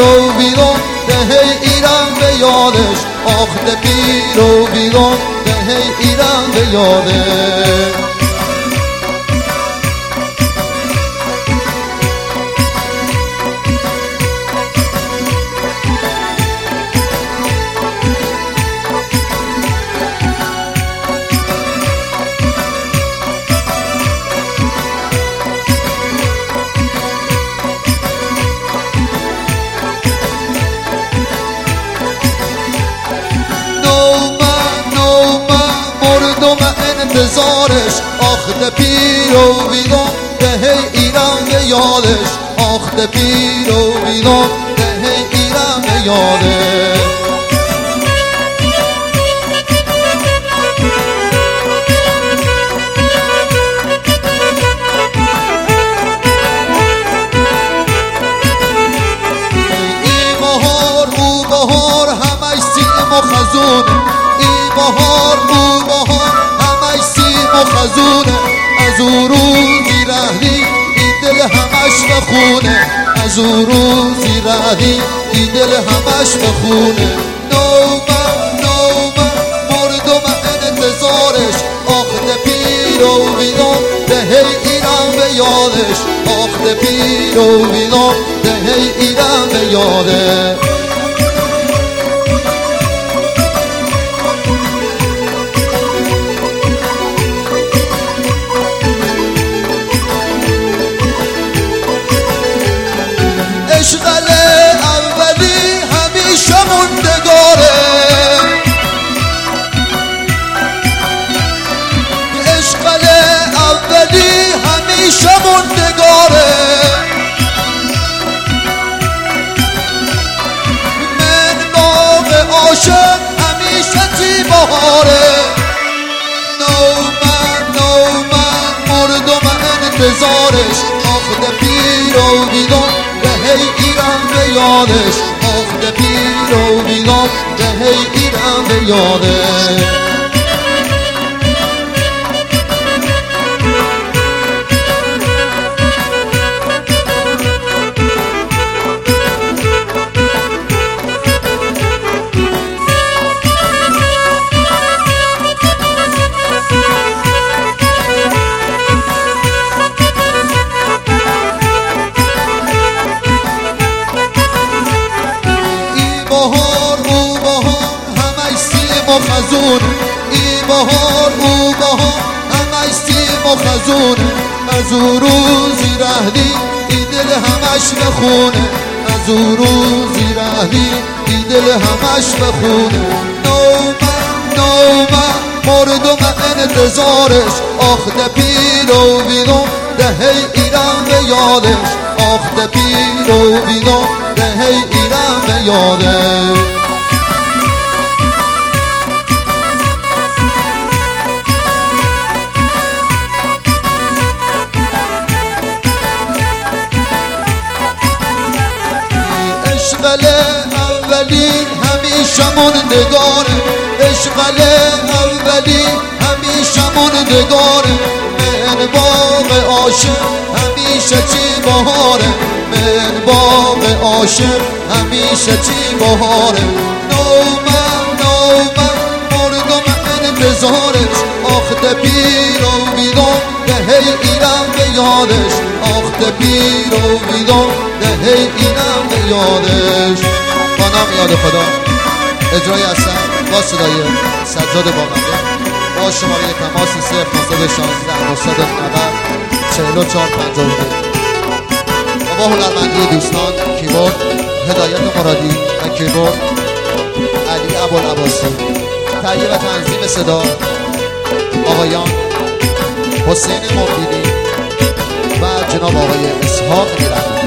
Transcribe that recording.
و ویران ده ایران به یادش آخ ده پیر و ویران ده ایران به یادش انتظارش آخ ده پیر و ویران ده ایران به یادش آخ ده پیر و ویران ده ایران به یادش ای بهار او بهار همش سیم و خزونه ای بهار او بهار و خزونه از او روزی رهی این دل همش بخونه از او روزی رهی این دل همش بخونه نومه مردم انتظارش آخ ده پیر و ویران ده ایران به یادش آخ ده پیر و ویران ده ایران به یادش عشقل اولی همیشه موندگاره عشقل اولی همیشه موندگاره من باغ عاشق همیشه چی بهاره نومه مردم انتظارش آخ ده پیر و ویران ایران به یادش آخ ده پیر و ویران ده ایران به یادش خزونه ای بهار او بهار همش سیم و خزونه از او روزی رهی این دل همش بخونه از او روزی رهی این دل همش بخونه نومه مردم انتظارش آخ ده پیر و ویران ده ایران به یادش آخ ده پیر و ویران ده ایران به یادش عشقل اولی همیشه موندگاره عشقل اولی همیشه موندگاره من باغ عاشق همیشه چی بهاره من باغ عاشق همیشه چی بهاره نومه مردم انتظارش آخ ده پیر و ویران ده ایران به یادش آخ ده پیر و ویران ده ایران به یادش با نام یاد خدا اجرای هستم با صدای سجاد باقنده با شماره تماس 0916 990 4452 و با هنرمندی دوستان کیبورد هدایت مرادی و کیبورد علی ابوالعباسی تهیه و تنظیم صدا آقایان حسین مفیدی و جناب آقای اسحاق میرند.